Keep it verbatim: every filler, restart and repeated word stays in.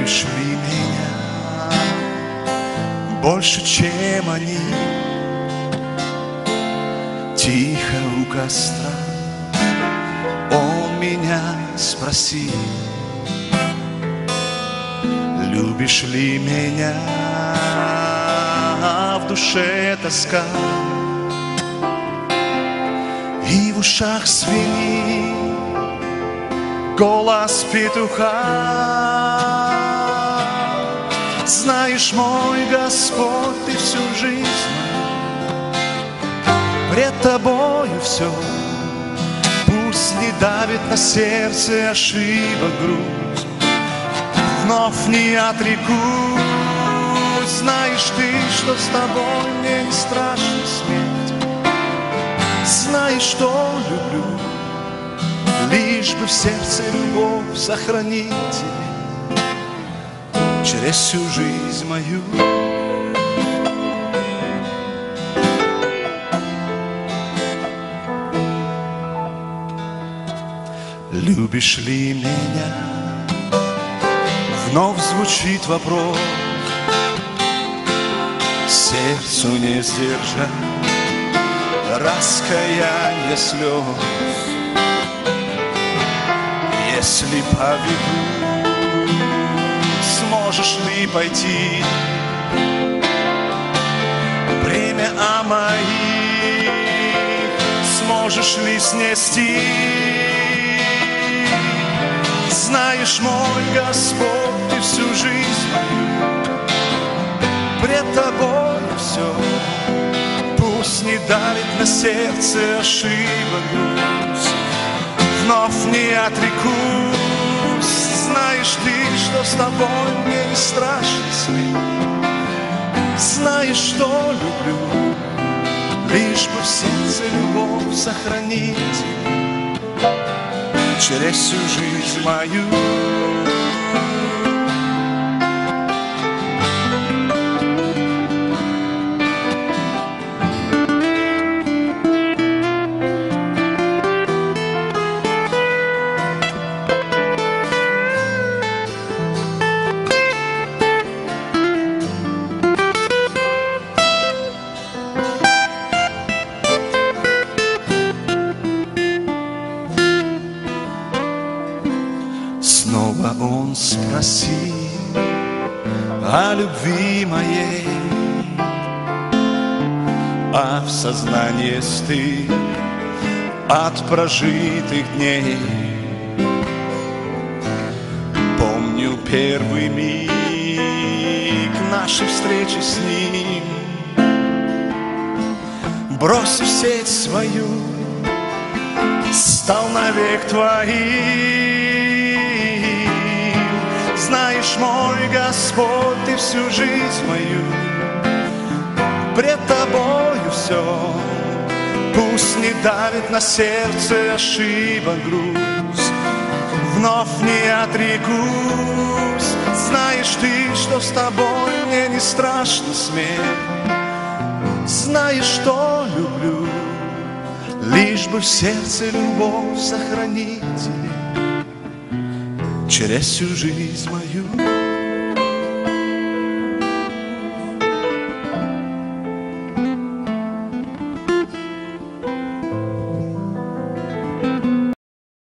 Любишь ли меня больше, чем они? Тихо у костра он меня спросил: любишь ли меня? В душе тоска и в ушах звенит голос петуха. Знаешь, мой Господь, ты всю жизнь мою, пред тобою все. Пусть не давит на сердце ошибок грусть, вновь не отрекусь. Знаешь ты, что с тобой мне не страшна смерть. Знаешь, что люблю, лишь бы в сердце любовь сохранить тебе через всю жизнь мою. Любишь ли меня? Вновь звучит вопрос, сердцу не сдержать раскаяние слез. Если поведу, сможешь ли пойти бремя о моих, сможешь ли снести? Знаешь, мой Господь, ты всю жизнь мою, пред тобой все. Пусть не давит на сердце ошибок грусть, вновь не отрекусь. Знаешь ты, что с тобой мне не страшно смерть. Знаешь, что люблю, лишь бы в сердце любовь сохранить через всю жизнь мою. Снова он спросил о любви моей, а в сознании стыд от прожитых дней. Помню первый миг нашей встречи с ним, бросив сеть свою, стал навек твоим. Знаешь, мой Господь, ты всю жизнь мою, пред тобою все. Пусть не давит на сердце ошибок грусть, вновь не отрекусь. Знаешь ты, что с тобой мне не страшна смерть. Знаешь, что люблю, лишь бы в сердце любовь сохранить тебе через всю жизнь мою.